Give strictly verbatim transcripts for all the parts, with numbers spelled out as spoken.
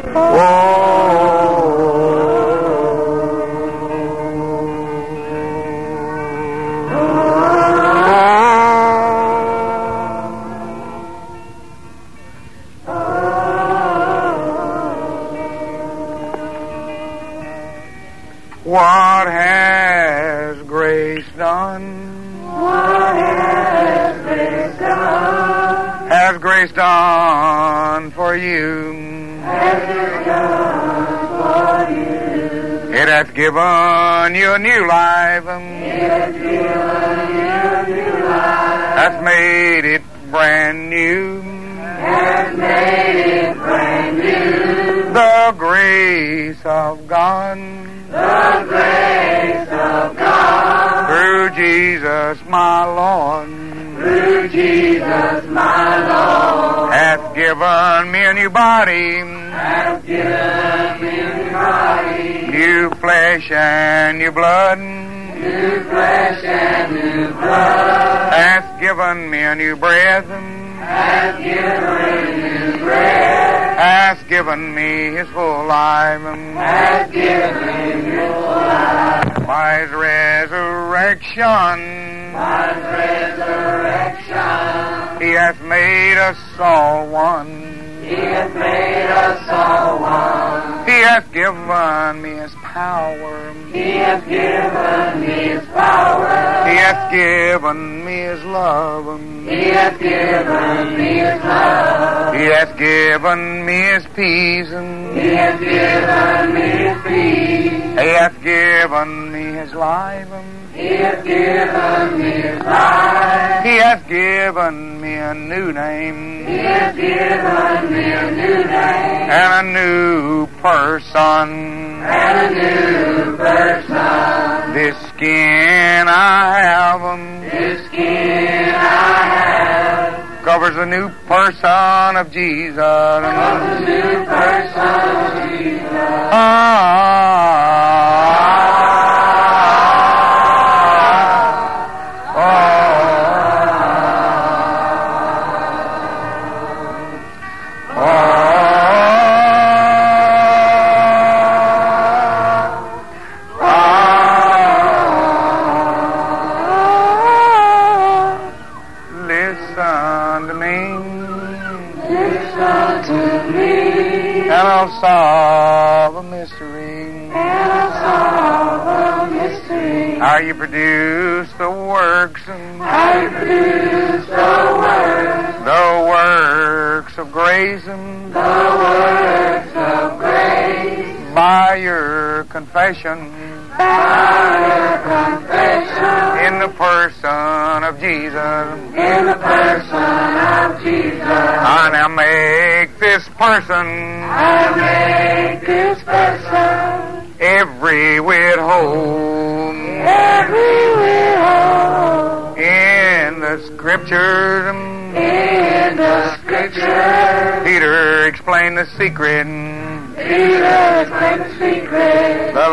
What has grace done? What has grace done? Has grace done for you? Has it done for you? It hath given you a new life. It has given you a new life. Hath made it brand new. Has made it brand new. The grace of God. The grace of God. Through Jesus my Lord. Through Jesus my Lord. Hath given me a new body. Hath given me a new body. New flesh and new blood. New flesh and new blood. Hath given me a new breath. Hath given me new breath. Hath given me his full life. Hath given me his full life. By his resurrection. By his resurrection. He hath made us all one. He hath made us all one. He hath given me his power. He hath given me his power. He hath given me his love. He hath given me his love. He hath given me his peace. He hath given me his peace. He hath given me his life. He hath given me his life. He hath given me a new name. He hath given me a new name. And a new person. And a new person. This skin I have. This skin I have. Covers the new person of Jesus. Covers the new person of Jesus. Ah. Solve a mystery. And I'll solve a mystery. How you produce the works. And How you produce the works. The works of grace. And The works of grace. By your confession. By your confession. In the person of Jesus. In the person of Jesus. I now make this person. I make this person. Every whit whole. Every whit whole. In the scriptures. In the scriptures. Peter explained the secret. Peter explained the secret. The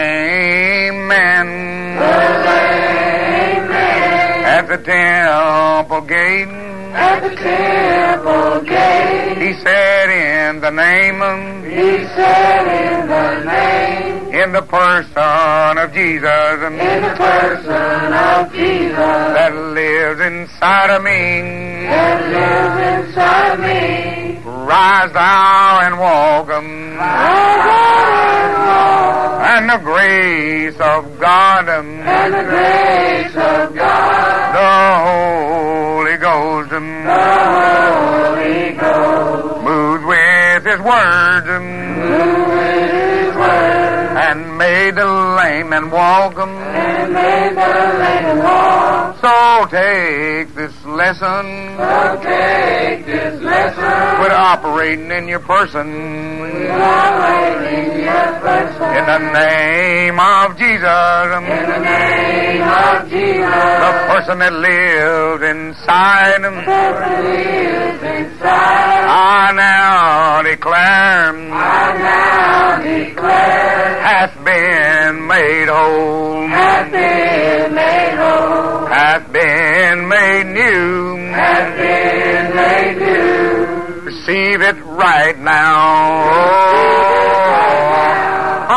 lame man. The lame man. At the temple gate. At the temple gate. He said in the name of. He said in the name. In the person of Jesus. In the person of Jesus. That lives inside of me. That lives inside of me. Rise thou and walk. Rise and walk. And the grace of God. And the grace of God. The Holy Ghost. The Holy Ghost. Moves with his words. Move with his word. And made the lame man walk. And made the lame walk. So take this lesson. So take this lesson. Quit operating in your person. Operating in your person. In the name of Jesus. In the name of Jesus. The person that lives inside. The person lives inside. I now declare. I now declare. Hath been made whole. Hath been made whole. Hath been made new. Hath been made new. Receive it right now. Oh,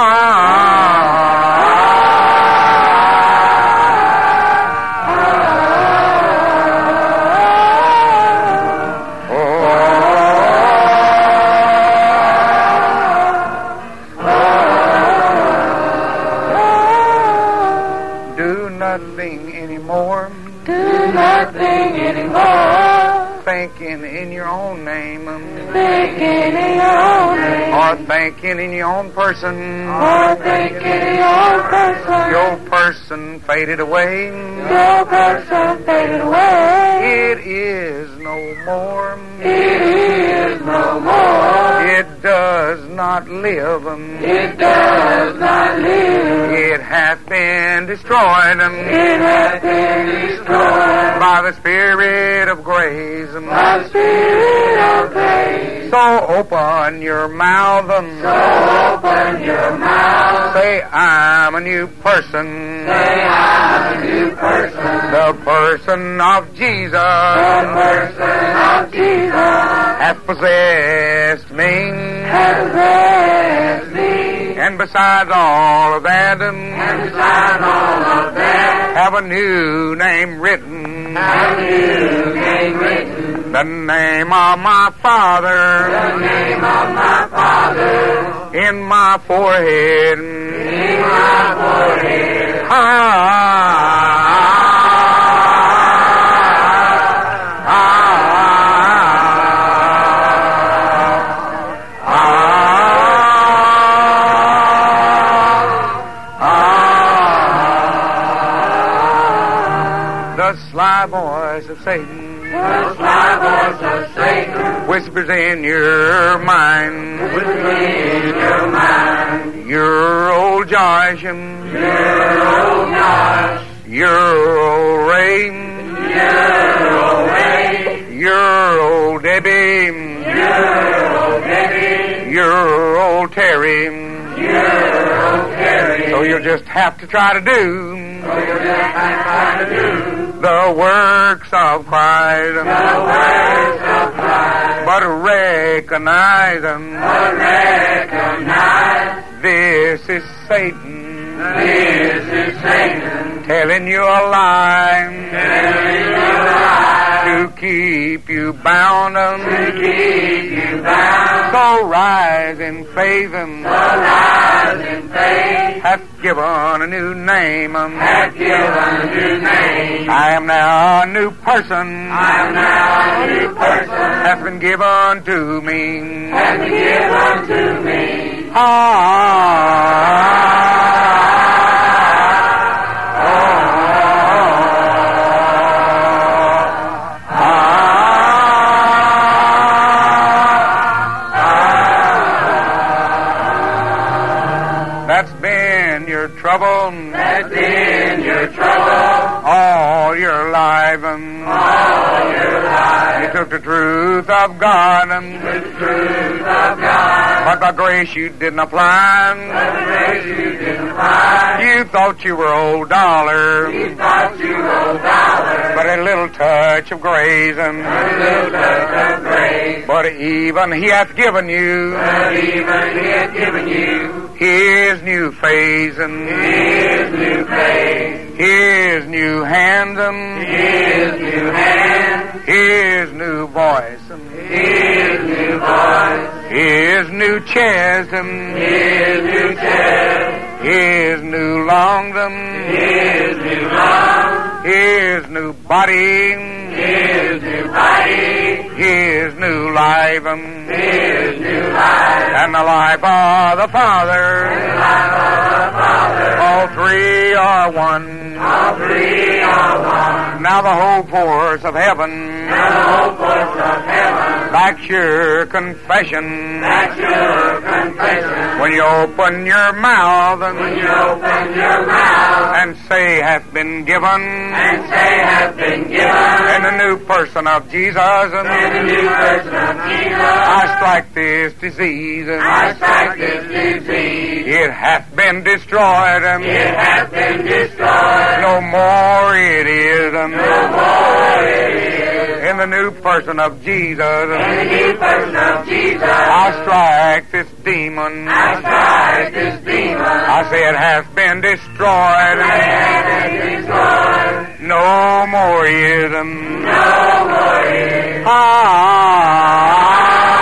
do nothing anymore. Do nothing anymore. Thinking in your own name. Thinking in your own name. Or thinking in your own person. Or thinking in your own person. Your person faded away. Your person faded away. It is no more. It is no more. It does not live. It does not live. It hath been destroyed. It has been destroyed by the Spirit of grace. by the Spirit of grace. So open your mouth. So open your mouth. Say, I'm a new person. Say, I'm a new person. The person of Jesus. The person of Jesus hath possessed me. has possessed me. And besides all of that, And besides all of that, have a new name written. have a new name written. The name of my Father. The name of my Father In my forehead. in my forehead. Ah, the sly voice of Satan The sly voice of Satan whispers in your mind. whispers in your mind. Your old Joshua, Your old Josh, your old Ray, your old Ray, your old Debbie, your old Debbie, your old Terry. your old Terry. So you'll just have to try to do So you'll just have to do the works of Christ, the works of Christ. but recognize them. But recognize This is Satan this is Satan telling you a lie telling you a lie to keep you bound. to keep you bound. So rise in faith and So rise in faith, hath given a new name. hath given a new name. I am now a new person. I am now a new person, Hath been given to me. hath been given to me. Ah. That's been your trouble That's been your trouble all your life. all your life. You took the truth of God, The truth of God, but by grace you didn't apply. the grace you didn't find. You thought you were old dollar, You thought you were dollar, but a little touch of grace. a little touch of grace. But even He hath given you But even He has given you His new face and His new face, His new hands and His new hand, His new voice and His new voice, His new chest and His new chest, His new lungs and His new lungs, His new body, His new body, His new life and His new life, and the life of the Father. the life of the Father. All three are one. All three are one. Now the whole force of heaven Now the whole force of heaven, backs your confession. that's your confession. When you open your mouth When you open your mouth and say hath been given and say hath been given in the new person of Jesus, in the new person of Jesus, I strike this disease. I strike this disease. It hath been destroyed. It hath been destroyed. No more it is. No more it is. In the new person of Jesus. In the new person of Jesus. I strike this demon. I strike this demon. I say it has been destroyed. It has been destroyed. No more ism. No more ism. Ah.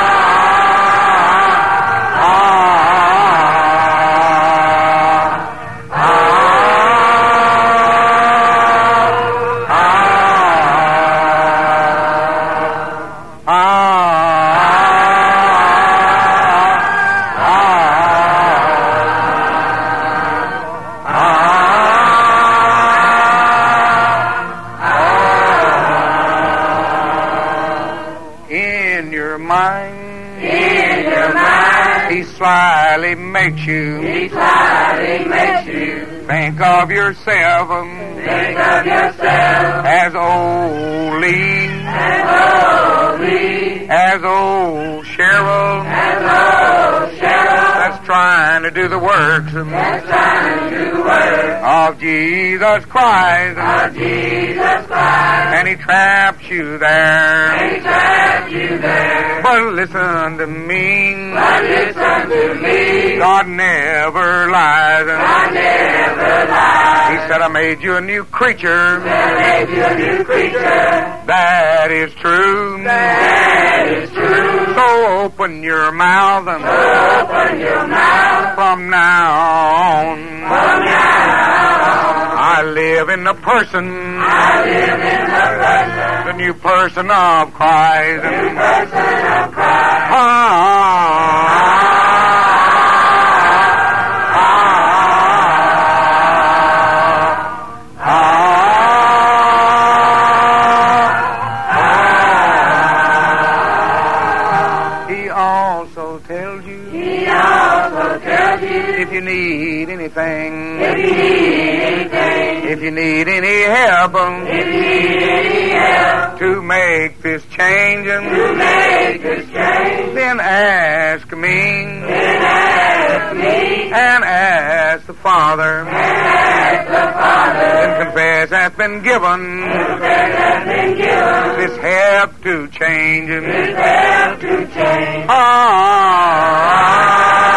Slyly makes you. He slyly makes you. Think of yourself. Think of yourself. As oldly. As oldly. As old Cheryl. As old Cheryl. That's trying to do the works. That's trying to do the works. Of Jesus Christ. Of Jesus Christ. And he traps you there. And he traps you there. But listen to me. But listen to me. God never lies. God never lies. He said, I made you a new creature. He said, I made you a new creature. That is true. That is true. So open your mouth. So open your mouth. From now on. From now on. I live in the person. I live in the person. The new person of Christ. The new person of Christ. Ah. If you need anything, if you need anything, if you need any help, if you need any help, to make this change, to make this change, then ask me, then ask me, and ask the Father, and ask the Father, then confess hath been given, confess hath been given, this help to change, this help to change. Ah.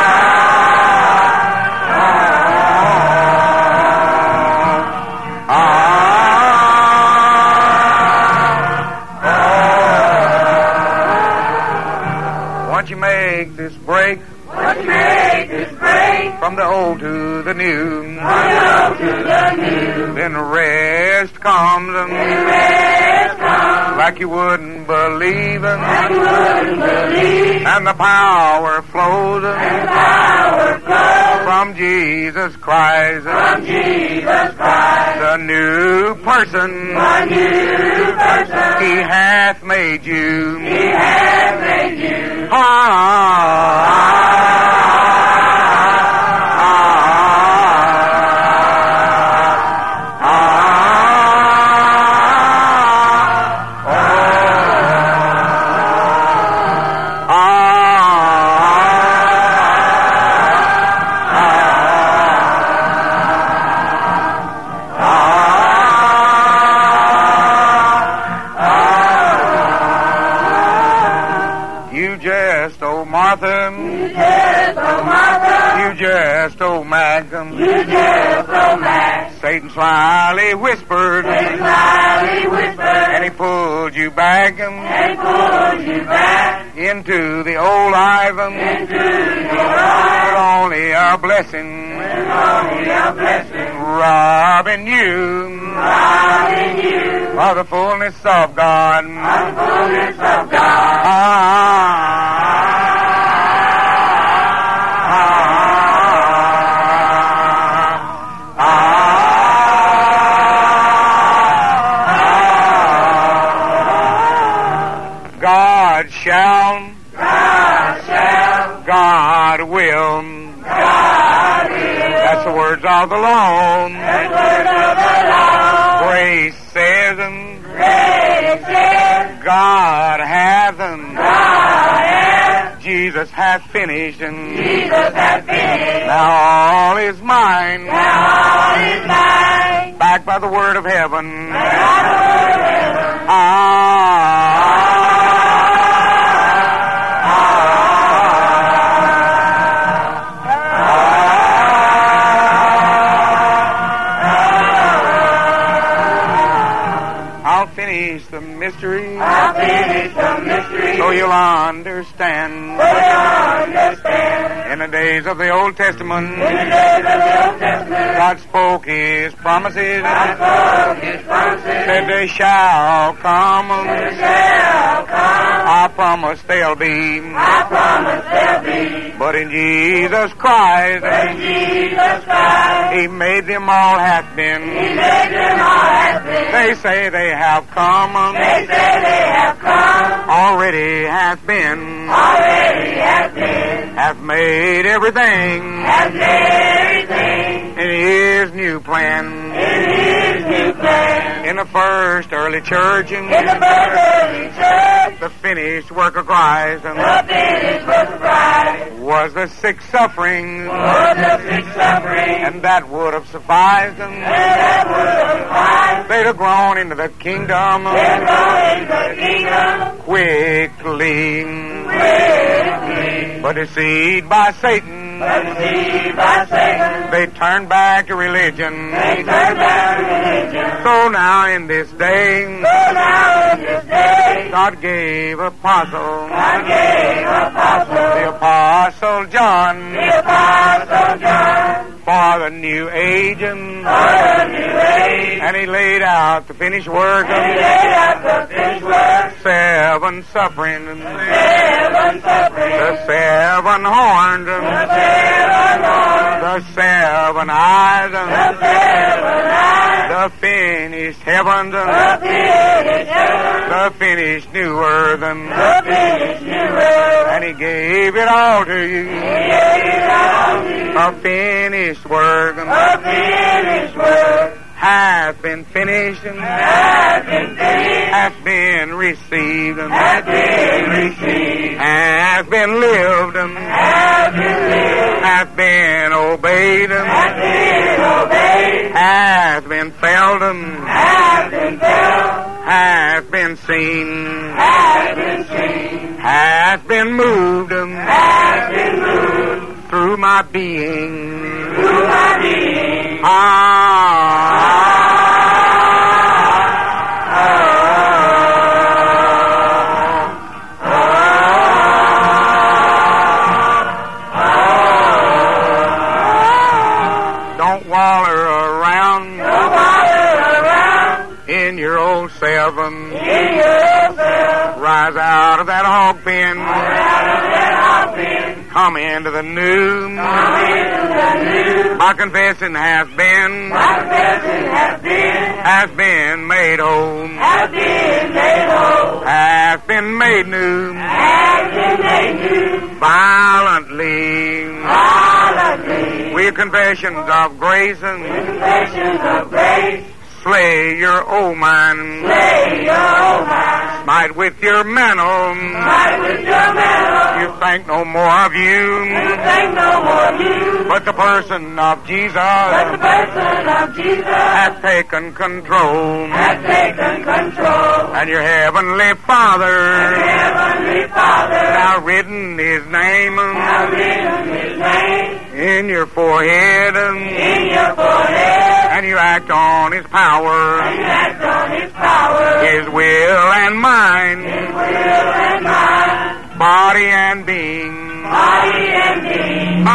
This break, what make this break, from the old to the new, from the old to the new, then rest comes, then rest comes, like you wouldn't believe, like you wouldn't believe, and the power flows, and the power flows, from Jesus Christ, from Jesus Christ, the new person, the new person, He hath made you, He hath made you. Ah. You just so mad. Satan slyly whispered, Satan slyly whispered, and he pulled you back, and he pulled you back into the old life, into the old life, with only a blessing, with only a blessing, robbing you, robbing you, of the fullness of God, of the fullness of God. Ah. God shall, God shall, God will, God will. That's the words of the law. That's the words of the law. Grace says, Grace says, God hath, God hath, Jesus hath finished, Jesus hath finished. Now all is mine, Now all is mine. backed by the word of heaven. By the word of heaven. I'll finish the mystery. I'll finish the mystery. So you'll understand. So you'll understand. In the days of the Old Testament, In the days of the Old Testament, God spoke His promises. God spoke His promises. Said they shall come. They shall come. I promise they'll be. I promise they'll be. But in Jesus Christ, In Jesus Christ, He made them all have been. He made them all happy. They say they have come. They say they have come. Already hath been. Already have been. Hath made everything Have made everything. in His new plan. In His new plan. In the first early church, In the first early church, the finished work of Christ the finished work of Christ was the sick suffering, was the sick suffering. and that would have sufficed them. And that would suffice. They'd have grown into the kingdom They're going the kingdom quickly, quickly. but deceived by Satan, But deceived by Satan, they turned back to religion. they turn back to religion. So now in this day, So now in this day, God gave apostle, God gave apostle, the apostle John, the apostle John, for the new age, and for the new age. and he laid out the finished work And he of laid out the finished work, seven suffering, seven suffering, the seven horns, the seven horns, the seven eyes, the seven eyes, the finished heavens, the finished heaven, the finished new earth, the finished new earth. and he gave it all to you. He gave it all to you. A finished work A finished work hath been finished, has been finished, hath been received, has been received, hath been lived, has been lived, hath been obeyed, has been obeyed, hath been felt, has been felt, hath been seen, has been seen, hath been moved has been moved through my being. through my being. Ah. Don't waller around Don't wander around in your old self. in yourself, Rise out of that hog pen. out of that hog pen, Come into the new. come into the new. My confession has been, My confession has been, has been made whole, has been made whole, has been made new, has been made new, violently. violently. With confessions of grace and Confessions of grace, slay your old man. lay your own mind, Smite with your mantle. fight with your mantle. You think no more of You you, think no more of you, but the person of Jesus but the person of Jesus hath taken control. has taken control. And your heavenly Father Heavenly Father, now written His name now written His name in your forehead, in your forehead, and you act on His and power, act on His power, His will and mind, His will and mind, body and being. body and being.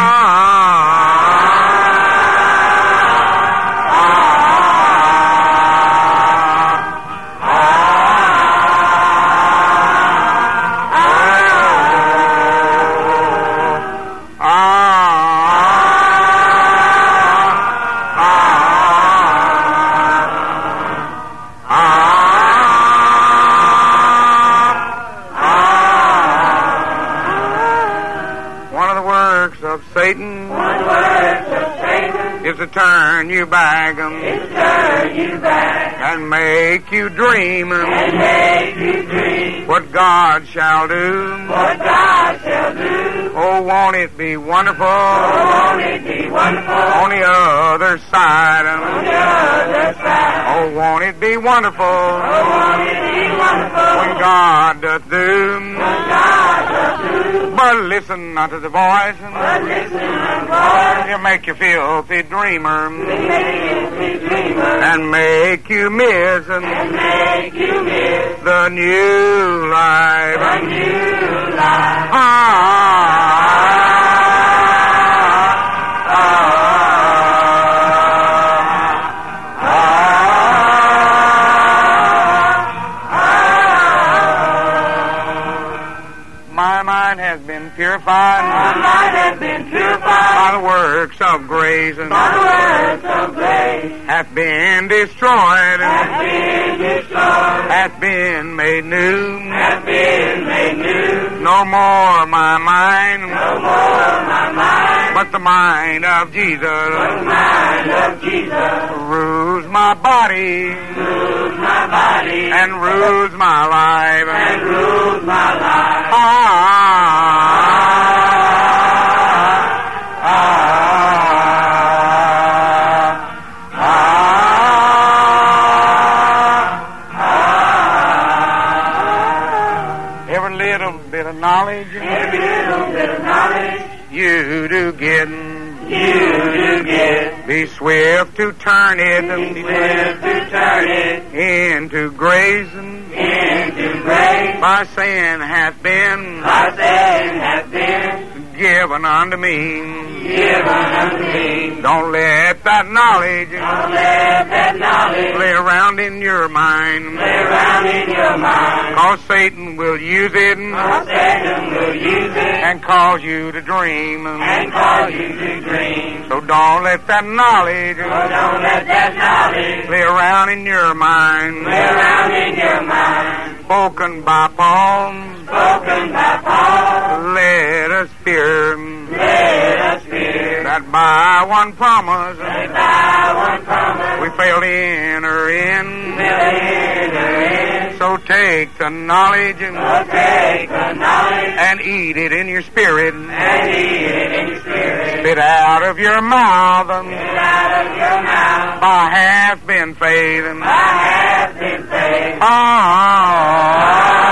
Satan One word of Satan is to turn you back um, is turn you back and make you dream um, and make you dream what God shall do. what God shall do. Oh, Oh, won't it be wonderful? Oh, won't it be wonderful? On the other side. On the other side. Oh, won't it be wonderful? Oh, won't it be wonderful? When God doth do. When God doth do. But listen unto the voice. But listen unto the voice. He'll make you filthy dreamer. He'll make you filthy dreamer. And make you miss. And make you miss. The new life. The new life. Ah. My mind has been purified. My mind has been purified By the works of grace. by the works of grace. Hath been destroyed. Hath been destroyed. Hath been made new. Hath been made new. No more my mind. No more my mind. But the mind of Jesus. But the mind of Jesus. Rules my body. Rules my body. And rules my life. And rules my life. Ah. Every little bit of knowledge. Every little bit of knowledge. You do get. You do get. Be swift to turn it. Be swift to turn it. Into grace. Into grace. By saying hath been. By saying hath been. Given unto me. Given unto me. Don't let that knowledge. Don't let that knowledge. Lay around in your mind. Lay around in your mind. Cause Satan will use it. Cause Satan will use it. And cause you to dream. And cause you to dream. So don't let that knowledge. So don't let that knowledge. Lay around in your mind. Lay around in your mind. Spoken by Paul. Spoken by Paul. Let us fear. Let us fear. That by one promise. That by one promise. We fail to enter in. Will enter in. So take the knowledge. So take the knowledge. And eat it in your spirit. And eat it in your spirit. Spit out of your mouth. Spit out of your mouth. By hath been faith. By hath been faith. Ah.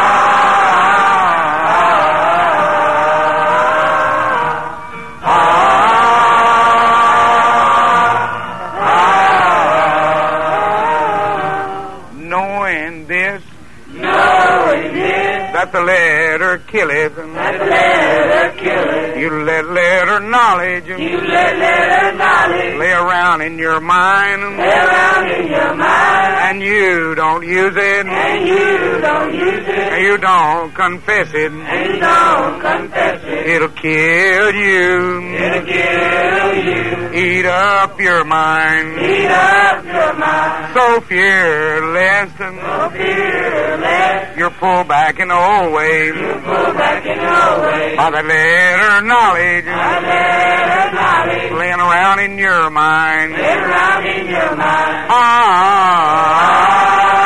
That the letter killeth. That the letter killeth. You let letter knowledge. You let letter knowledge. Lay around in your mind. Lay around in your mind. And you don't use it. And you don't use it. And you don't confess it. And you don't confess it. It'll kill you. It'll kill you. Eat up your mind. Eat up your mind. So fearless. So fearless. You're pulled back in the old way. You're pulled back in the old way. By the letter knowledge. By the letter knowledge. Laying around in your mind. Laying around in your mind. Ah.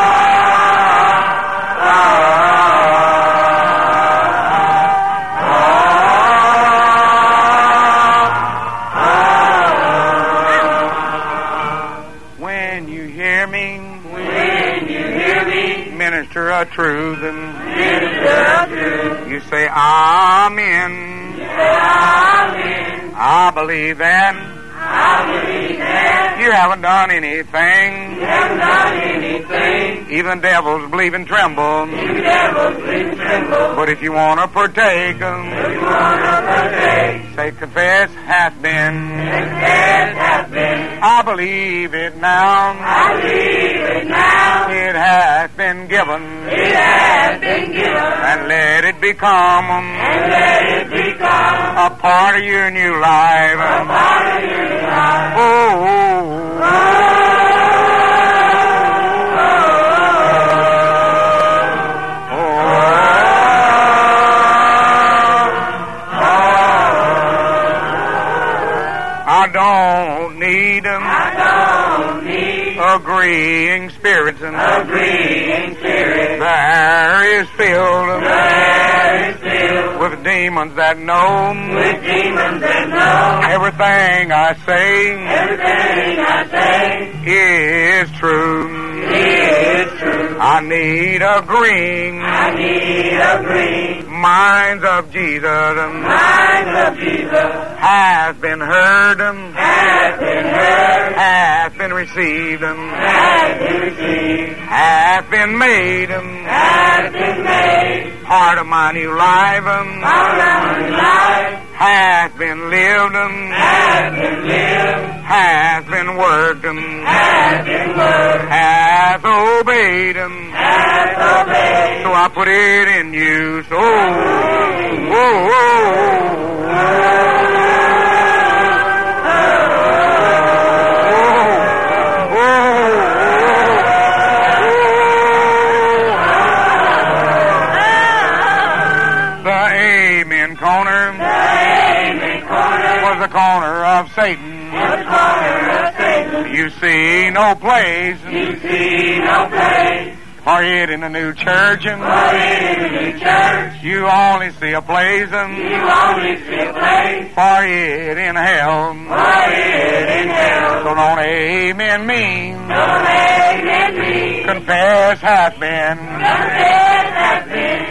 Minister of truth, Minister of truth. You say amen. You say amen. I believe that. I believe that. You haven't done anything. You haven't done anything. Even devils believe and tremble. Even devils believe and tremble. But if you want to partake, if you want to partake, say confess hath been. Confess hath been. I believe it now. I believe it now. It hath been given. It hath been given. And let it become. And let it become a part of your new life. A part of your new life. Oh. oh, oh. I don't need them. I don't need agreeing spirits. Agreeing spirits. The air is filled. The air is filled with with demons that know, with demons that know, everything I say, everything I say is true. is true. I need a green I need a green minds of Jesus mind of Jesus has been heard, has been heard, has been received, has been received, has been made has been made, part of my new life, all of my life has been lived, has been lived, has been worked, has been worked, has obeyed. has obeyed. So I put it in use. Oh, oh, oh, The Amen corner The Amen corner was the corner of Satan. was the corner of Satan. You see no place You see no place for it in the new church. for it in the new church. You only see a place You only see a place for it in hell. for it in hell. So don't amen me. Don't amen me. Confess hath been. Confess has been.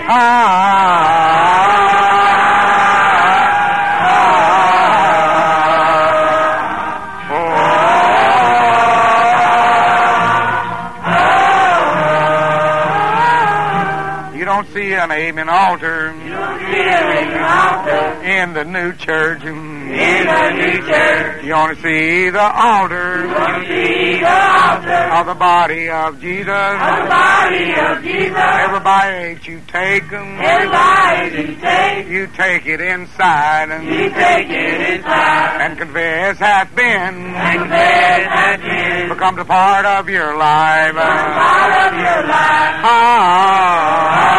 You don't see an amen altar You see an altar in the new church. in the new church. You only see the altar You see the altar of the body of Jesus. of the body of Jesus. Every bite you take, Everybody you take, you take it inside you take it inside. and confess hath been And confess has been becomes a part of your life. part of your life. Ah.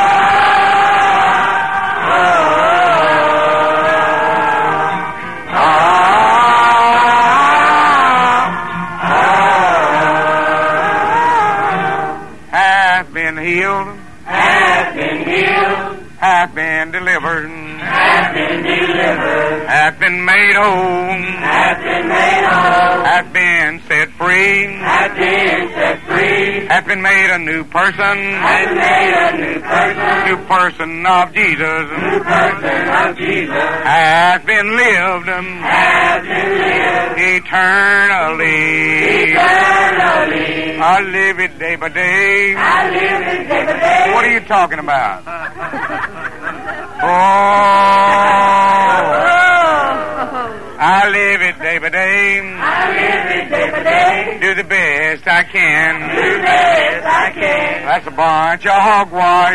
Hath been healed, Has been healed, hath been delivered, has been delivered, hath been made whole, has been made whole, hath been set free, has been set free, hath been made a new person, has made a new person, new person of Jesus, new person of Jesus, hath been lived has been lived eternally. eternally. I live it day by day. I live it day by day. What are you talking about? Oh, I live it day by day. I live it day by day. Do the best I Do can. the best I can. That's a bunch of hogwash.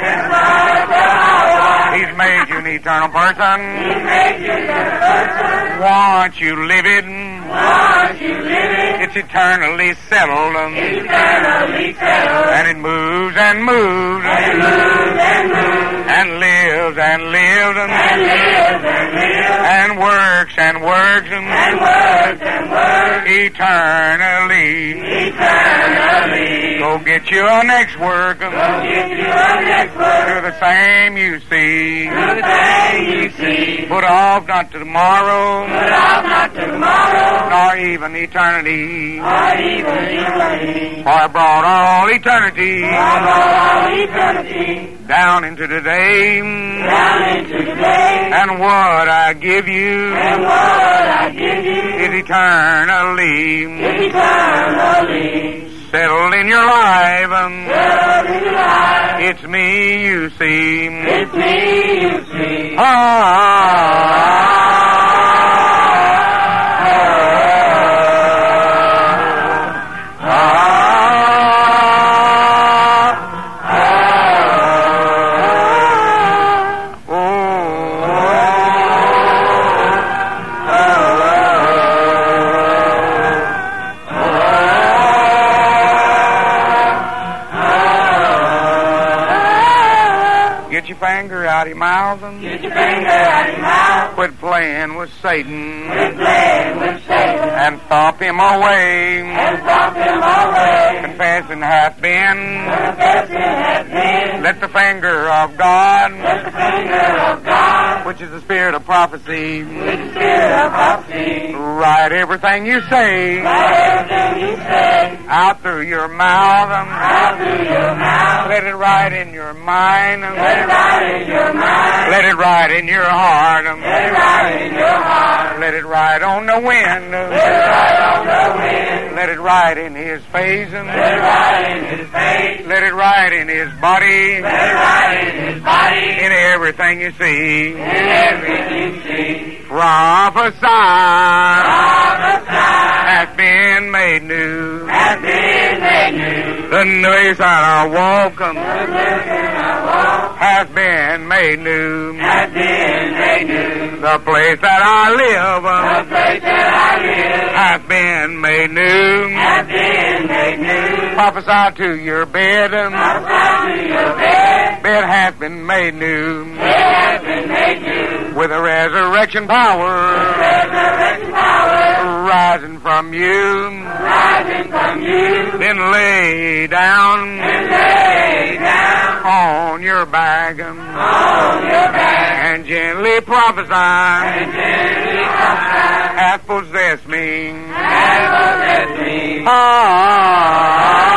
He's made you an eternal person. He made you the person. Once you live it, Once you live it, it's eternally settled. eternally settled. And it moves and moves. And moves and moves. And lives and lives. And lives and lives. And works and works. And works and works. Eternally. Eternally. Go get you a next work. Go get you a next word. Do the same you see. Do the thing you see. Put off not to tomorrow, Put off not tomorrow. nor even eternity. Or even eternity. For I brought all eternity From all eternity. down into today. Down into today. And what I give you And what I give you is eternally is eternally. settled in your life. Settled in your life. It's me you see. It's me you see. Ah. Get your finger out of your mouth and Get your finger out of your mouth. quit playing with Satan Quit playing with Satan. and thump him away. And stop him away. Confessing hath been. Confessing has been. Let the finger of God Let the finger of God is the spirit of prophecy. With the spirit of prophecy. Write everything you say. Write everything you say. Out through your mouth. Out through your mouth. Let it write in your mind. Let it write in your mind. Let it write in your heart. Let it write in your heart. Let it write on the wind. Let it write on the wind. Let it write in his face. Let it write in his face. Let it write in his body. Let it write in his body. In everything you see. In everything you see. Prophesy. Prophesy. Hath been made new. Hath been made new. The ways that I walk. The ways that I walk. Hath been made new. Hath been made new. The place that I live. The place that I live. Hath been made new. Hath been made new. Prophesy to your bed. Prophesy to your bed. Bed hath been made new. Bed hath been made new. With a resurrection power. With resurrection power. Rising from you. Rising from you. Then lay down. Then lay down. On your back. On your back. And gently prophesy. And gently prophesy. Hath possessed me. Hath possessed me. Ah.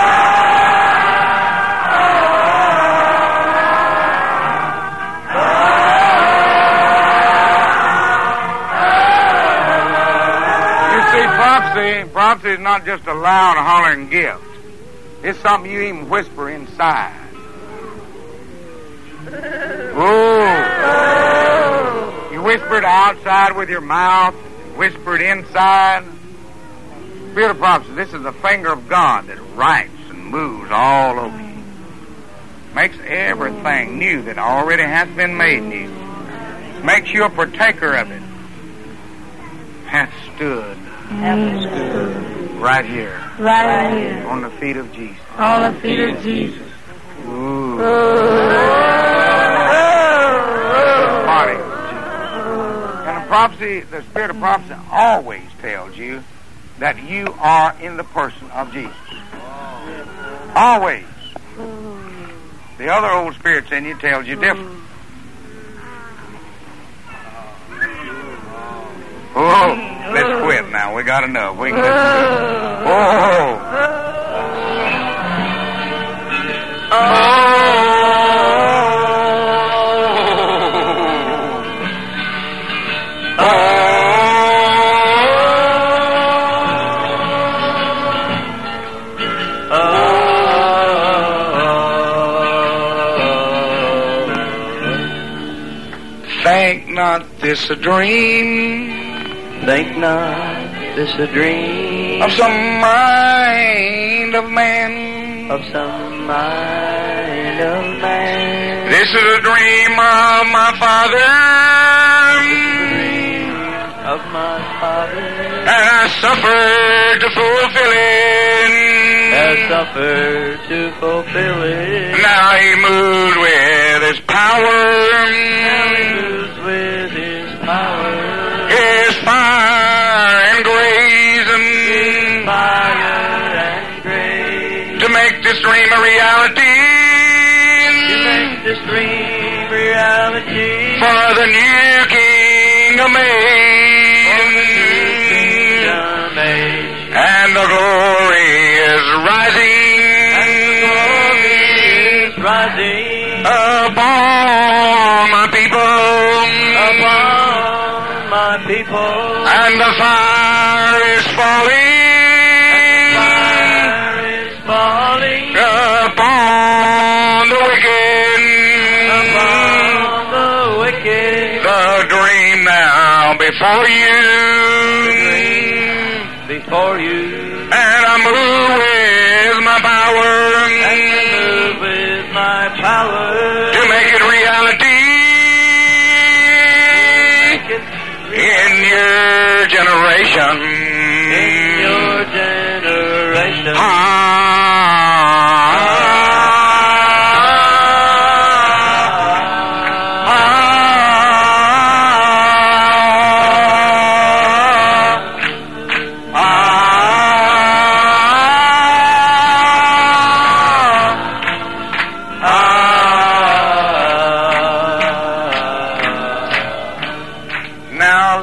Prophecy, prophecy is not just a loud hollering gift. It's something you even whisper inside. Oh. You whisper it outside with your mouth, whisper it inside. Spirit of prophecy, this is the finger of God that writes and moves all over you. Makes everything new that already has been made new. Makes you a partaker of it. Hath stood. Right here. Right here. On the feet of Jesus. On the feet of Jesus. Ooh. Body of Jesus. And the prophecy, the spirit of prophecy always tells you that you are in the person of Jesus. Always. The other old spirits in you tells you different. Oh, let's quit now. We got enough. We can listen. Oh. Oh. Think not this a dream. Think not this a dream of some mind of man. Of some mind of man. This is a dream of my Father. Dream of my Father. And I suffered to fulfill it. Has suffered to fulfill it. Now he moves with his power. Now he moves with his power. His fire and grace. His fire and grace. To make this dream a reality. To make this dream reality. For the new kingdom age. For the new kingdom age. And the glory is rising. And the glory is rising. Upon my people. Upon my people. And the fire is falling. And the fire is falling. Upon the wicked. Upon the wicked. The dream now before you. The dream before you. And I move with my power. And I move with my power. To make it reality. Make it In your generation. in your generation. Ah.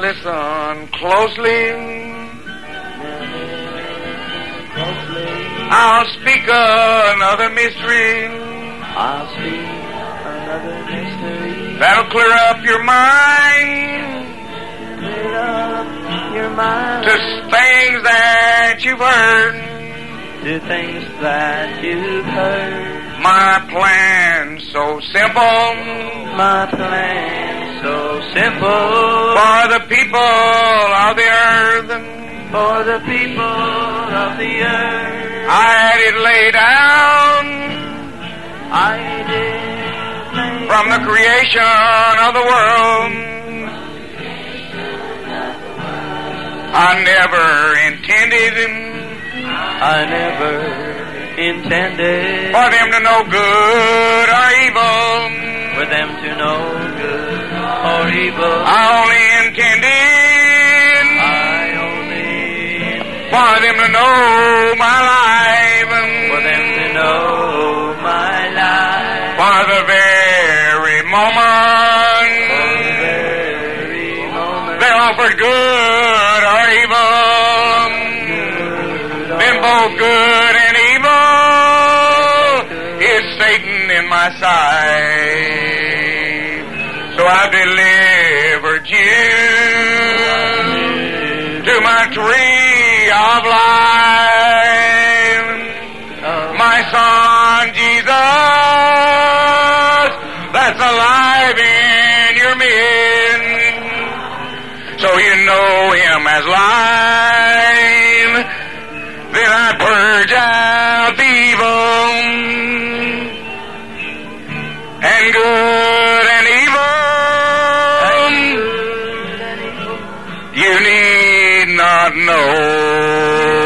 listen closely. Closely. I'll speak another mystery I'll speak another mystery. that'll clear up your mind Clear up your mind to things that you've heard. to things that you've heard. My plan's so simple My plan so simple for the people of the earth. for the people of the earth. I had it laid down I did lay from the creation of the world. I never intended I never intended for them to know good or evil. for them to know good or evil. I only intended I only for them to know my life. for them to know my life. For the very moment For the very moment they offered good or evil. good Then or both good and evil is Satan in my sight. So I delivered you to my tree of life. My son Jesus, that's alive in your midst. So you know him as life. Then I purge out the evil and good and evil. You need not know.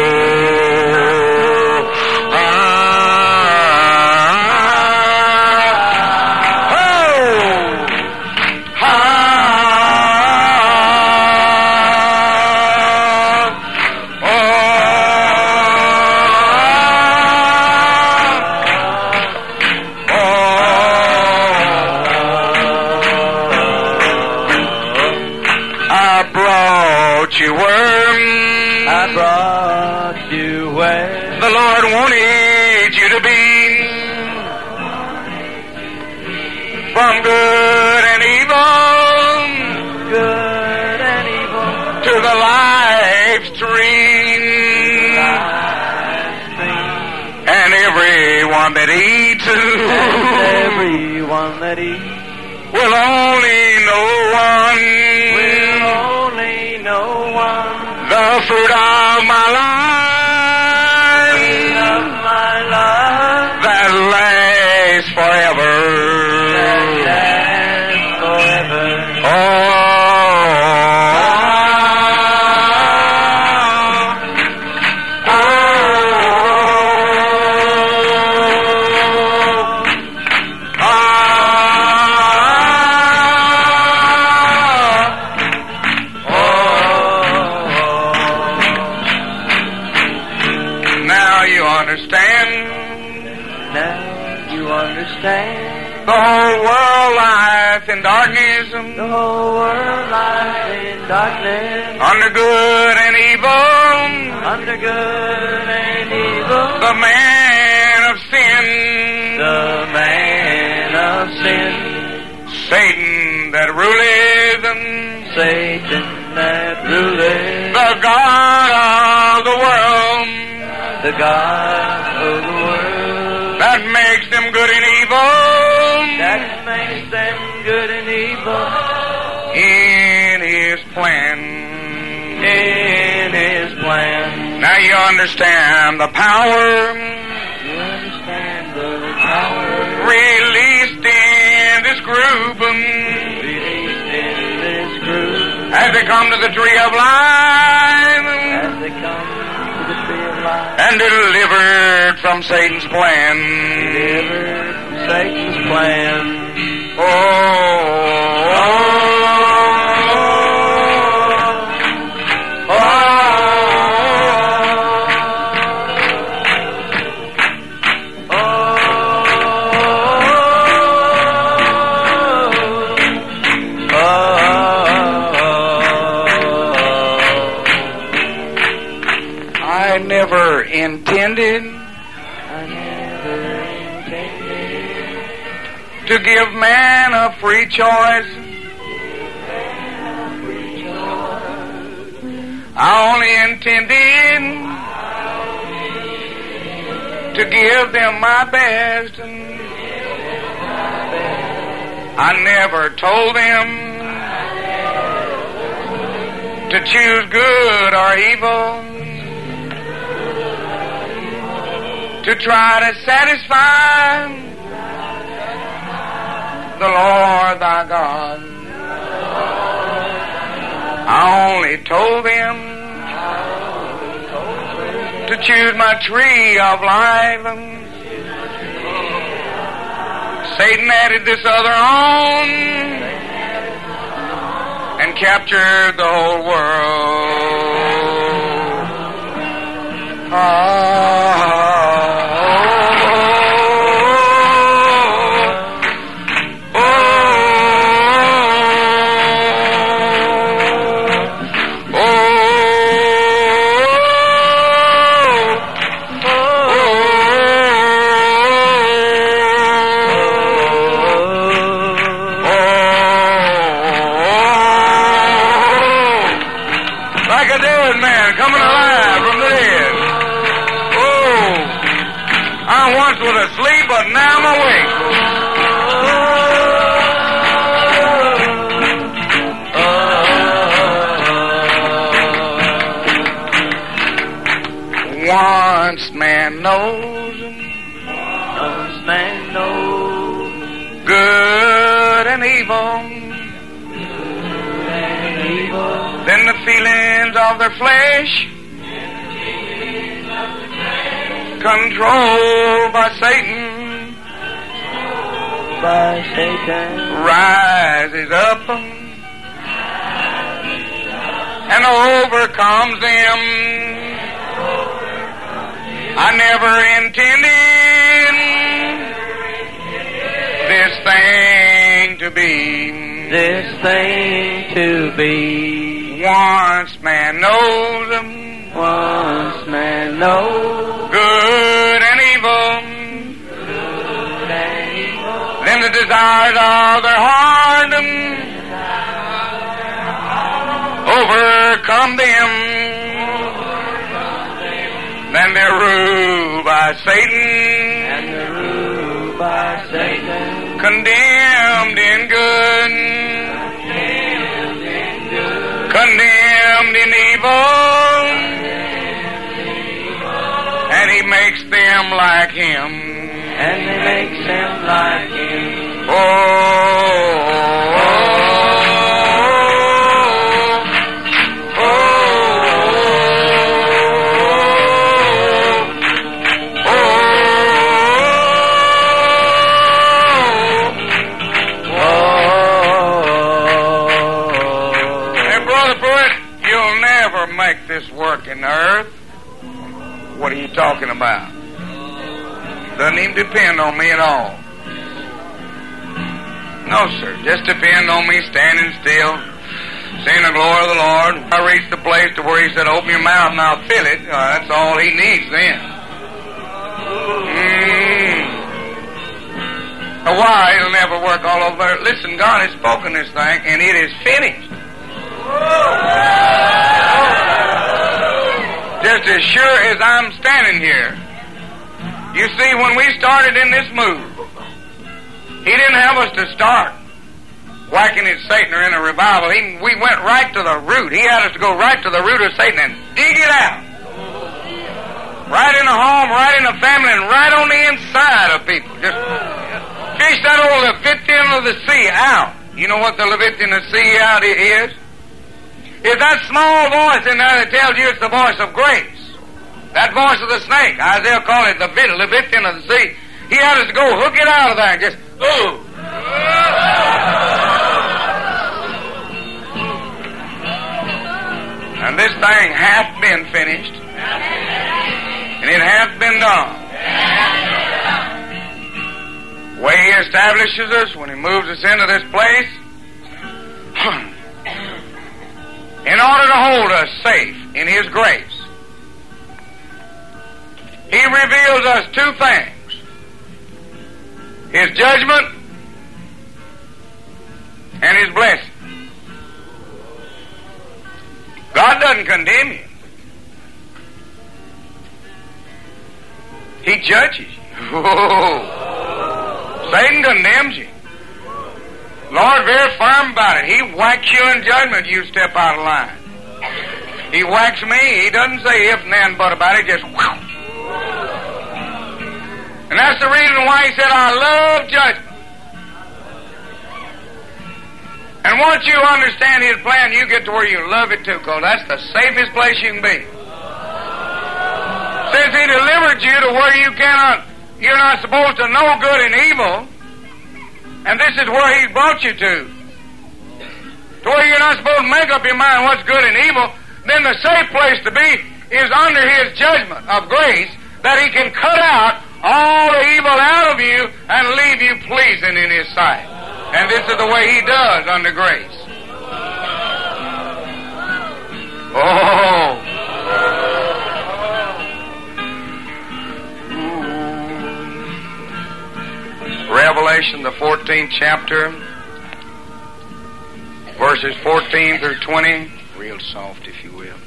You were. I brought you where The Lord wanted you to be. From good and evil good and evil to the life stream. And everyone that eats And everyone that eats will only know one. will only know one. The fruit of my life Of my love that lasts forever. that lasts forever. Oh, understand. The whole world lies in darkness, The whole world lies in darkness, under good and evil. under good and evil. The man of sin, The man of sin, Satan that ruleth, Satan that ruleth, the God of the world, the God of the world, that makes them good and evil. that makes them good and evil. In his plan. In his plan. Now you understand the power You understand the power released in this group released in this group as they come to the tree of life as they come to the tree of life. and delivered from Satan's plan. Delivered from Satan's plan. Oh, oh, oh, never intended I never intended to give man a free choice. I only intended to give them my best. I never told them to choose good or evil, to try to satisfy the Lord thy God. I only told them to choose my tree of life. Satan added this other on and captured the whole world. Oh. Asleep, but now I'm awake. Once man knows, once man knows good and evil, good and evil, then the feelings of their flesh, controlled by Satan, by Satan, rises up and overcomes them. I never intended this thing to be, this thing to be. Once man knows them, once man knows good and evil, good and evil, then the desires of their heart overcome them, then they're ruled by Satan, and they're ruled by Satan, condemned in good, condemned in good, condemned in evil, and he makes them like him, and he makes them like him. Oh, oh, oh, oh, oh, oh. Hey, Brother Pruitt, you'll never make this work in the earth. What are you talking about? Doesn't even depend on me at all. No, sir. Just depend on me standing still, seeing the glory of the Lord. I reached the place to where he said, open your mouth and I'll fill it. Uh, that's all he needs then. Mm. Why? It'll never work all over. Listen, God has spoken this thing and it is finished. Just as sure as I'm standing here. You see, when we started in this move, he didn't have us to start whacking at Satan or in a revival. He, we went right to the root. He had us to go right to the root of Satan and dig it out. Right in the home, right in the family, and right on the inside of people. Just fish that old Leviathan of the sea out. You know what the Leviathan of the sea out is? It's that small voice in there that tells you it's the voice of grace. That voice of the snake. Isaiah called it the Leviathan of the sea. He had us to go hook it out of there and just, ooh. And this thing hath been finished. And it hath been done. The way he establishes us when he moves us into this place, in order to hold us safe in his grace. He reveals us two things: His judgment and His blessing. God doesn't condemn you. He judges you. Oh. Satan condemns you. Lord, very firm about it. He whacks you in judgment, you step out of line. He whacks me. He doesn't say if and then but about it. Just whoop. And that's the reason why He said, I love judgment. And once you understand His plan, you get to where you love it too, because that's the safest place you can be. Since He delivered you to where you cannot, you're not supposed to know good and evil, and this is where He's brought you to, to where you're not supposed to make up your mind what's good and evil, then the safe place to be is under His judgment of grace, that He can cut out all the evil out of you and leave you pleasing in His sight. And this is the way He does under grace. Oh! Revelation, the fourteenth chapter, verses fourteen through twenty. Real soft, if you will.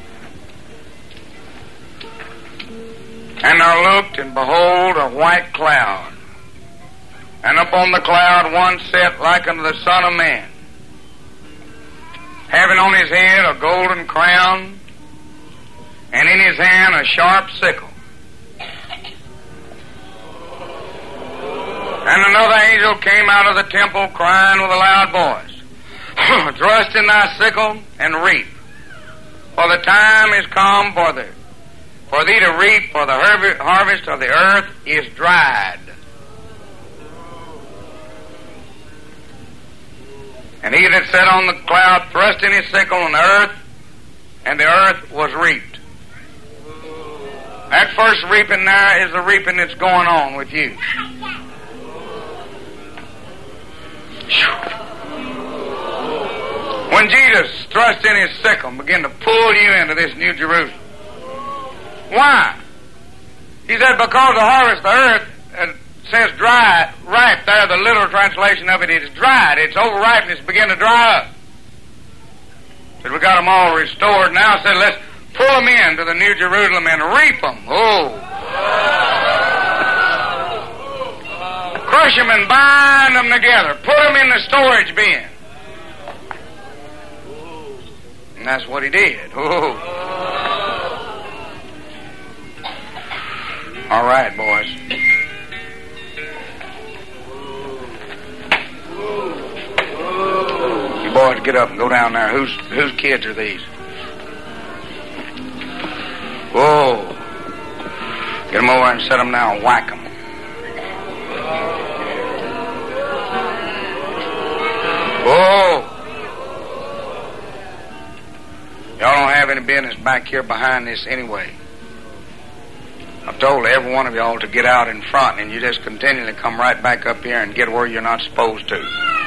And I looked, and behold, a white cloud. And upon the cloud one sat like unto the Son of Man, having on his head a golden crown, and in his hand a sharp sickle. And another angel came out of the temple, crying with a loud voice, Thrust in thy sickle, and reap, for the time is come for the for thee to reap, for the harvest of the earth is dried. And he that sat on the cloud thrust in his sickle on the earth, and the earth was reaped. That first reaping there is the reaping that's going on with you. When Jesus thrust in his sickle and began to pull you into this New Jerusalem. Why? He said, because the harvest of the earth uh, says dry, ripe there, the literal translation of it is dried. It's overripe and it's beginning to dry up. Said we got them all restored now. Said let's pull them into the New Jerusalem and reap them. Oh. Crush them and bind them together. Put them in the storage bin. And that's what he did. Oh. All right, boys. You boys get up and go down there. Whose whose kids are these? Whoa. Get them over and set them down and whack them. Whoa. Y'all don't have any business back here behind this anyway. I've told every one of y'all to get out in front, and you just continually come right back up here and get where you're not supposed to.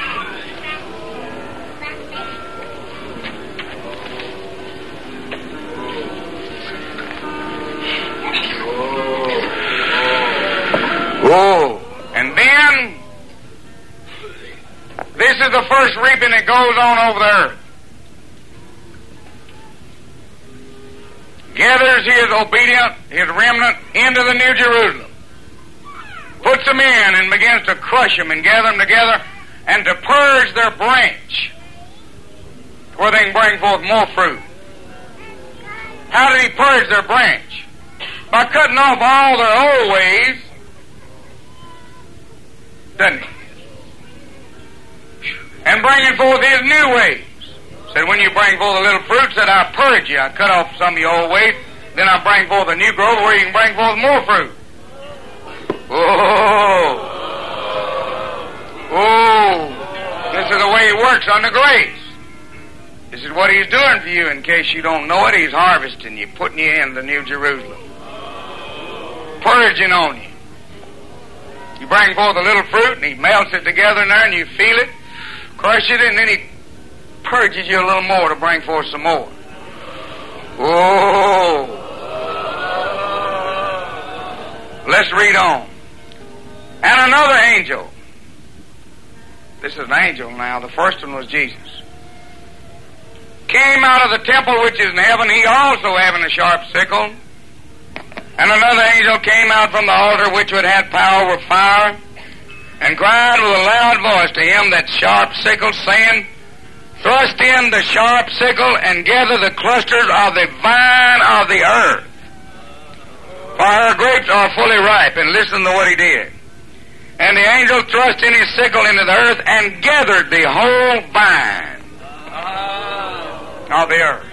Whoa. And then, this is the first reaping that goes on over the earth. Gathers his obedient, his remnant, into the New Jerusalem. Puts them in and begins to crush them and gather them together and to purge their branch where they can bring forth more fruit. How did he purge their branch? By cutting off all their old ways, doesn't he? And bringing forth his new ways. Said, when you bring forth a little fruit, said, I purge you. I cut off some of your old ways. Then I bring forth a new growth where you can bring forth more fruit. Oh. Oh. This is the way he works under grace. This is what he's doing for you. In case you don't know it, he's harvesting you, putting you in the New Jerusalem. Purging on you. You bring forth a little fruit, and he melts it together in there, and you feel it, crush it, and then he purges you a little more to bring forth some more. Oh! Let's read on. And another angel. This is an angel now. The first one was Jesus. Came out of the temple which is in heaven, he also having a sharp sickle. And another angel came out from the altar which had had power over fire, and cried with a loud voice to him that sharp sickle, saying, Thrust in the sharp sickle, and gather the clusters of the vine of the earth, for her grapes are fully ripe. And listen to what he did. And the angel thrust in his sickle into the earth, and gathered the whole vine of the earth.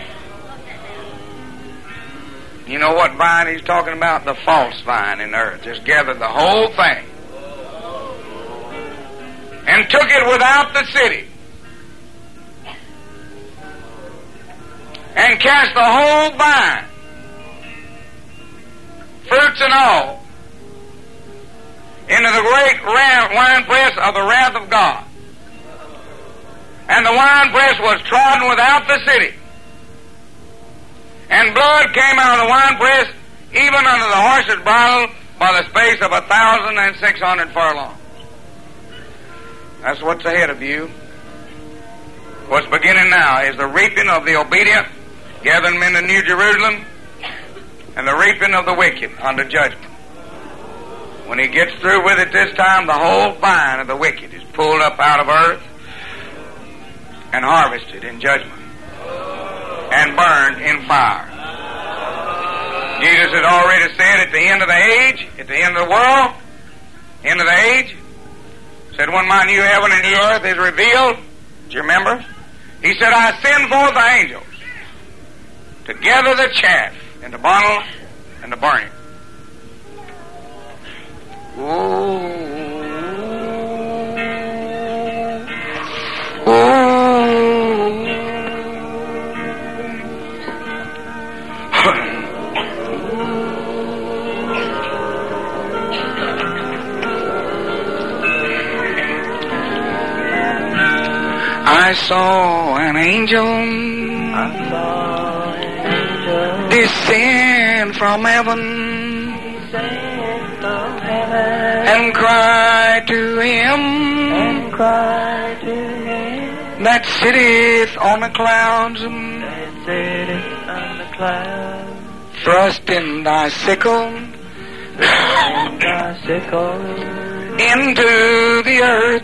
You know what vine he's talking about? The false vine in the earth. Just gathered the whole thing. And took it without the city. And cast the whole vine, fruits and all, into the great winepress of the wrath of God. And the winepress was trodden without the city. And blood came out of the winepress, even under the horse's bridle, by the space of a thousand and six hundred furlongs. That's what's ahead of you. What's beginning now is the reaping of the obedient, gathering them into New Jerusalem, and the reaping of the wicked under judgment. When he gets through with it this time, the whole vine of the wicked is pulled up out of earth and harvested in judgment and burned in fire. Jesus had already said at the end of the age, at the end of the world, end of the age, said, when my new heaven and new earth is revealed, do you remember? He said, I send forth the angels to gather the chaff into bundles and to burn it. Ooh. I saw an angel, I saw an angel descend from heaven, descend from heaven and cry to him, and cry to him that sitteth on the clouds, that sitteth on the clouds. Thrust in thy sickle, thrust in thy sickle into the earth.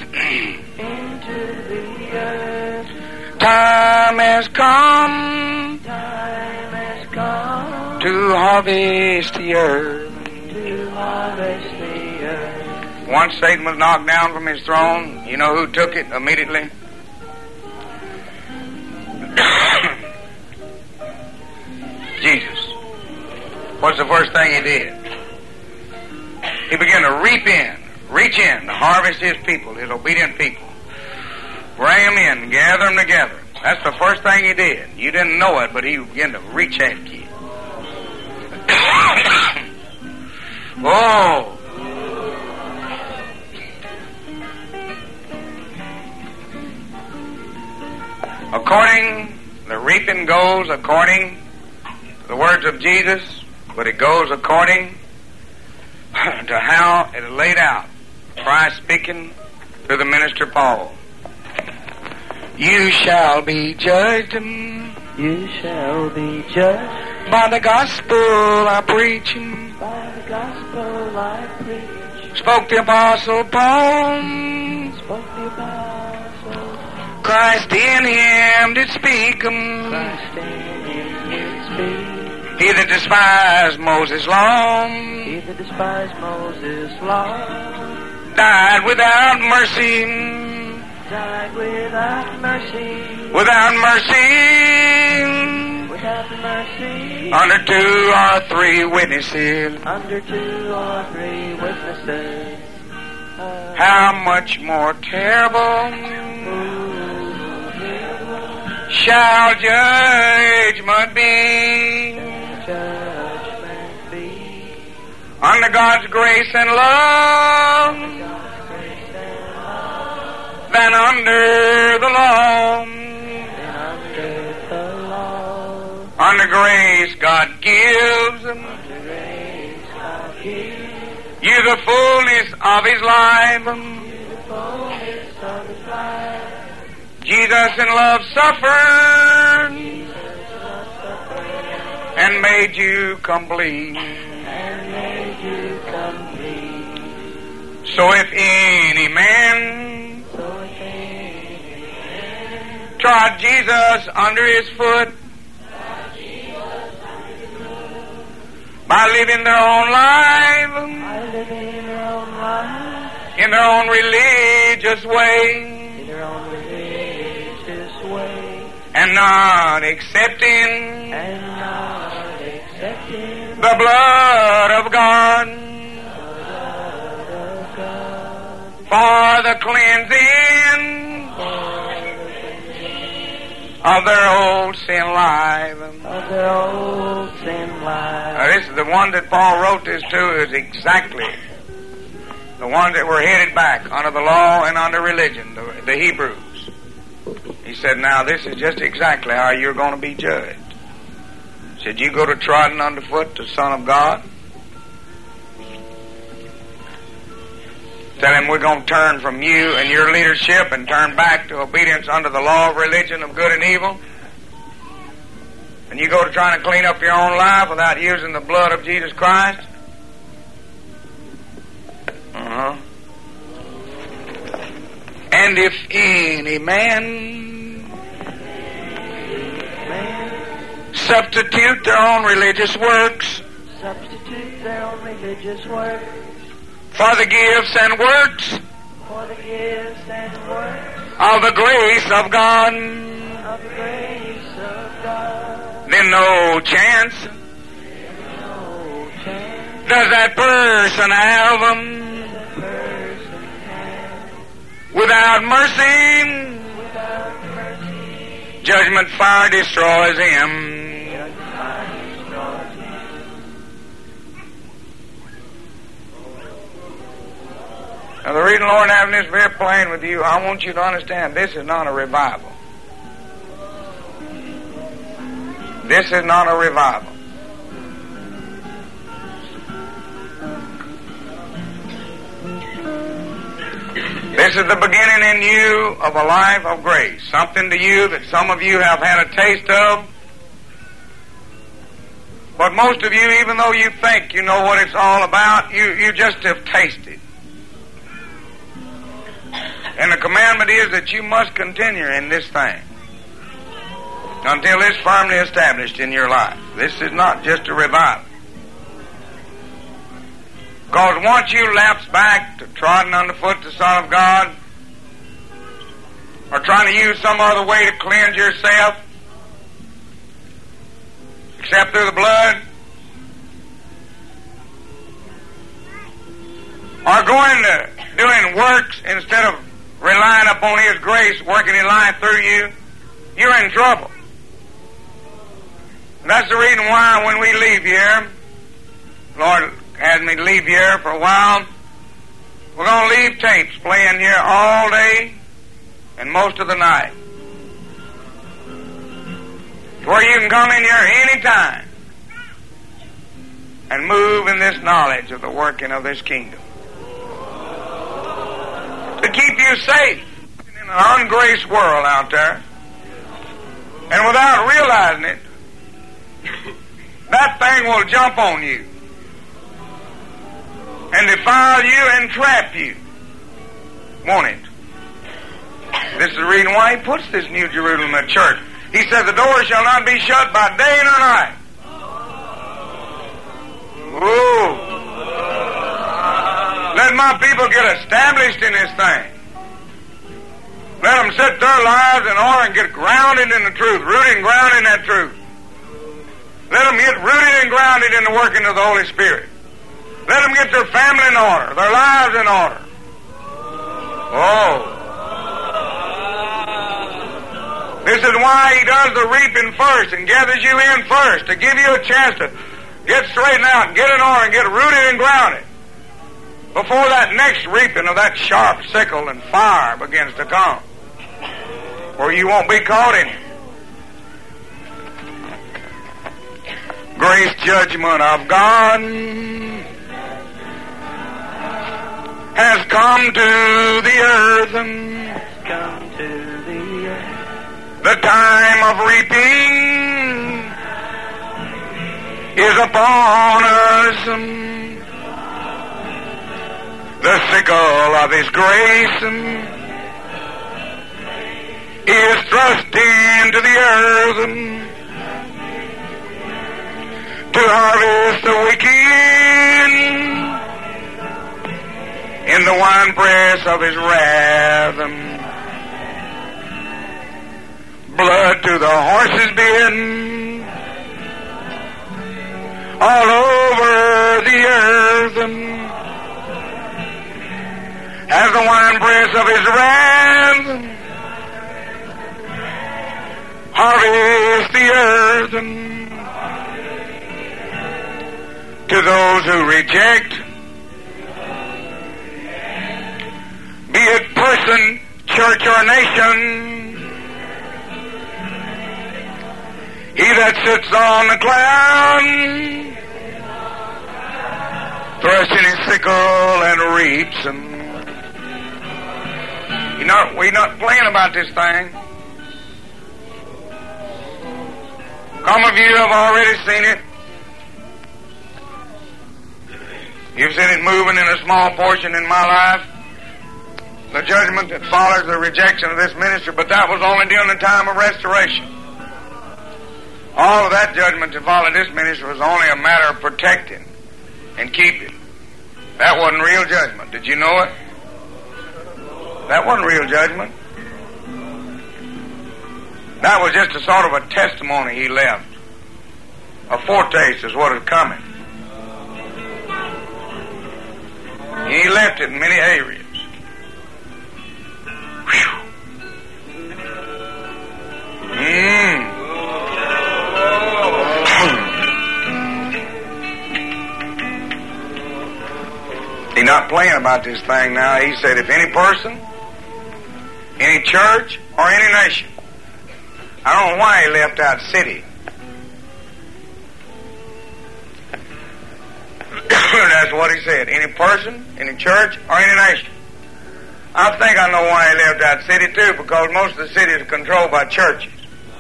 Time has come, time has come to harvest the earth, to harvest the earth. Once Satan was knocked down from his throne, you know who took it immediately? Jesus. What's the first thing he did? He began to reap in, reach in, to harvest his people, his obedient people. Bring them in, gather them together. That's the first thing he did. You didn't know it, but he began to reach after you. Oh! According, the reaping goes according to the words of Jesus, but it goes according to how it is laid out. Christ speaking through the minister Paul. You shall be judged, you shall be judged by the gospel I preach, by the gospel I preach. Spoke the apostle Paul, spoke the apostle. Christ in him did speak, Christ in him did speak. He that despised Moses' law, he that despised Moses' law, died without mercy. Died without mercy, without mercy, without mercy, under two or three witnesses, under two or three witnesses. Uh, How much more terrible shall judgment be, judgment be, under God's grace and love, than under the law. Under the law. Under grace God gives. Under grace God gives. You the fullness of His life. Jesus in love suffered and made you complete. So if any man trod Jesus under his foot by living their own life in their own religious way and not accepting the blood of God for the cleansing of their old sin life. Of their old sin life. Now, this is the one that Paul wrote this to, is exactly the ones that were headed back under the law and under religion, the, the Hebrews. He said, now this is just exactly how you're going to be judged. He said, you go to trodden underfoot the Son of God. Tell him we're going to turn from you and your leadership and turn back to obedience under the law of religion of good and evil. And you go to trying to clean up your own life without using the blood of Jesus Christ. Uh-huh. And if any man substitute their own religious works Substitute their own religious works for the gifts and works for the gifts and works of the grace of God, of the grace of God, then no chance no chance does that person have them. the person has. Without mercy, Without mercy, judgment fire destroys him. Now, the reason, Lord, having this very plain with you, I want you to understand this is not a revival. This is not a revival. This is the beginning in you of a life of grace. Something to you that some of you have had a taste of. But most of you, even though you think you know what it's all about, you, you just have tasted. And the commandment is that you must continue in this thing until it's firmly established in your life. This is not just a revival. Because once you lapse back to trodden underfoot the Son of God, or trying to use some other way to cleanse yourself, except through the blood, or going to doing works instead of relying upon His grace working in life through you, you're in trouble. And that's the reason why when we leave here, Lord has me leave here for a while, we're going to leave tapes playing here all day and most of the night, where you can come in here any time and move in this knowledge of the working of this kingdom. To keep you safe in an ungraced world out there. And without realizing it, that thing will jump on you and defile you and trap you. Won't it? This is the reason why He puts this New Jerusalem in the church. He said the door shall not be shut by day nor night. Ooh. Let my people get established in this thing. Let them set their lives in order and get grounded in the truth, rooted and grounded in that truth. Let them get rooted and grounded in the working of the Holy Spirit. Let them get their family in order, their lives in order. Oh. This is why He does the reaping first and gathers you in first, to give you a chance to get straightened out and get in order and get rooted and grounded before that next reaping of that sharp sickle and fire begins to come, where you won't be caught in it. Grace judgment of God has come to the earth. Come to the earth. The time of reaping is upon us. The sickle of His grace is thrust into the earth to harvest the wicked in the winepress of His wrath. Blood to the horses been all over the earth as the winepress of His wrath harvest the earth. To those who reject, be it person, church, or nation, He that sits on the cloud, thrusting his sickle and reaps. And you know, we're not playing about this thing. Some of you have already seen it. You've seen it moving in a small portion in my life. The judgment that follows the rejection of this ministry, but that was only during the time of restoration. All of that judgment that followed this ministry was only a matter of protecting and keeping. That wasn't real judgment. Did you know it? That wasn't real judgment. That was just a sort of a testimony He left. A foretaste is what is coming. He left it in many areas. Whew. Mm. He's not playing about this thing now. He said, if any person, any church, or any nation. I don't know why He left out city. That's what He said. Any person, any church, or any nation. I think I know why He left out city too, because most of the cities are controlled by churches.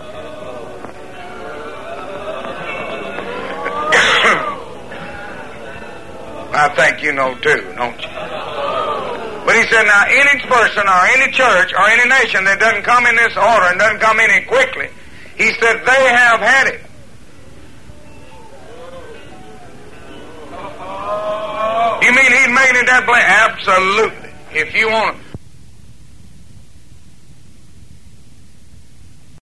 I think you know too, don't you? But He said, now any person or any church or any nation that doesn't come in this order and doesn't come in it quickly, He said they have had it. You mean He's making it that plain? Absolutely. If you want to,